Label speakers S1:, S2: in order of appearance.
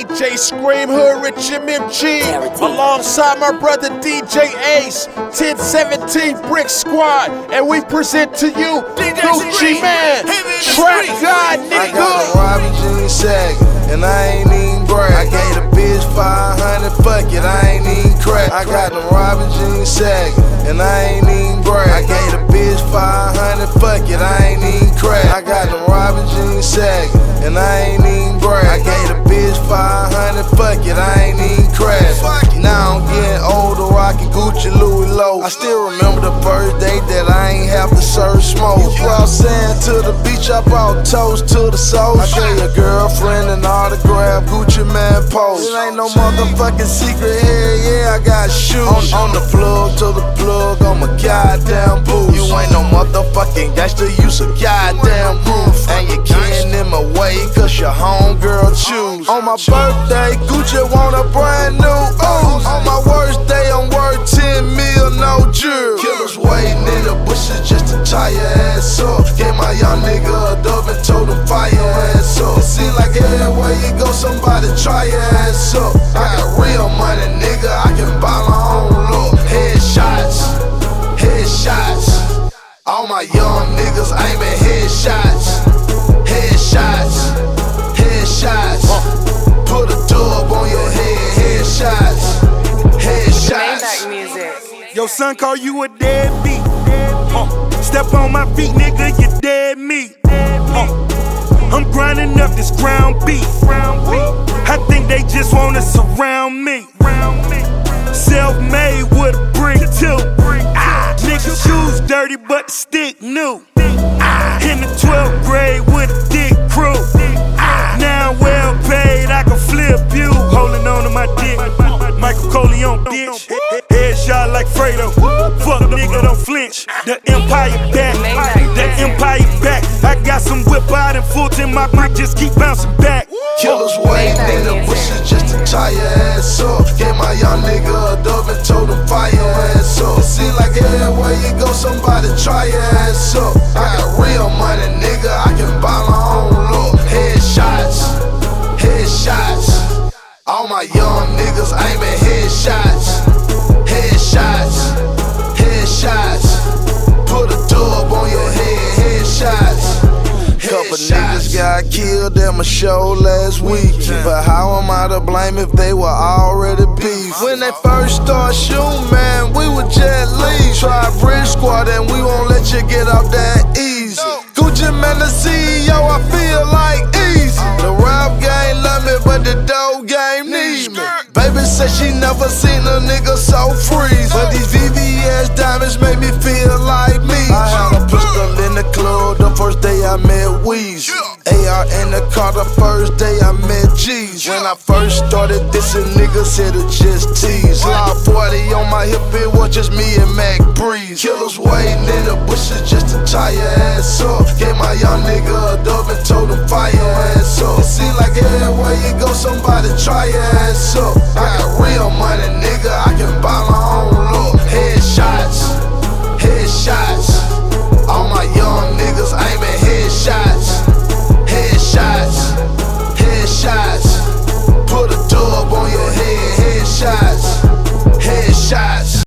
S1: DJ Scream, Hood Rich MMG, alongside my brother DJ Ace, 1017 Brick Squad, and we present to you Gucci Man, Trap God, nigga.
S2: I got a Robin Jean sack, and I ain't even brag. I gave the bitch 500, fuck it, I ain't even crack. I got the Robin Jean sack, and I ain't even brag. I gave the bitch 500, fuck it, I ain't even crack. I got the Robin Jean sack, and I ain't even brag. I gave the bitch 500, fuck it, I ain't even crack. Now I'm getting older, rockin' Gucci, Louis Low. I still remember the first day that I ain't have to serve smoke. You brought sand to the beach, I brought toast to the soul. I gave your girlfriend an autograph, Gucci Man pose. It ain't no motherfucking secret here, yeah, I got shoes. On the plug to the plug, I'm a goddamn boost. You ain't no motherfucking gangster, you some goddamn roof. And you can't in my way, cause your homegirl choose. On my birthday, Gucci want a brand new ooze. On my worst day, I'm worth 10 mil, no jury. Killers waiting in the bushes just to tie your ass up. Gave my young nigga a dub and told him fire your ass up. It seems like everywhere you go, somebody try your ass up. I got real money, nigga, I can buy my own look. Headshots, headshots. All my young niggas aiming headshots. Headshots, headshots. Put a dub on your head, headshots. Headshots.
S3: Yo, son, call you a deadbeat. Step on my feet, nigga, you dead meat. I'm grinding up this ground beef. I think they just wanna surround me. Self-made with a brick too. Nigga shoes dirty, but the stick new. In the 12th grade with a dick crew. Now I'm well paid, I can flip you. Holding on to my dick, Michael Corleone, bitch. Headshot like Fredo. Fuck nigga, don't flinch. The empire back, the empire back. I got some whip out and Fulton, my brick just keep bouncing back.
S2: Killers waiting in the bushes just to tie your ass up. Gave my young nigga a dub and told him fire your ass up. It seems like everywhere you go, somebody try your ass up. I got real money, nigga, I can buy my own look. Headshots, headshots. All my young niggas aiming headshots. Headshots, headshots. Put a dub on your head, headshots. Couple niggas got killed at my show last week. But how am I to blame if they were already beef? When they first started shooting, man, we would just leave. Try Brick Squad and we won't let you get off that easy. Gucci Man, the CEO, I feel like easy. The rap game love me, but the dope game need me. Baby said she never seen a nigga so freeze. But these VVS diamonds make me feel like me. I had a pistol in the club the first day I met Weezy. AR in the car the first day I met G's. When I first started this, a nigga said it just tease. Loud 40 on my hip, it was just me and Mac Breeze. Killers waiting in the bushes just to tie your ass up. Gave my young nigga a dub and told him fire your ass up. It seems like everywhere you go, somebody try your ass up. I got real money, nigga, I can buy my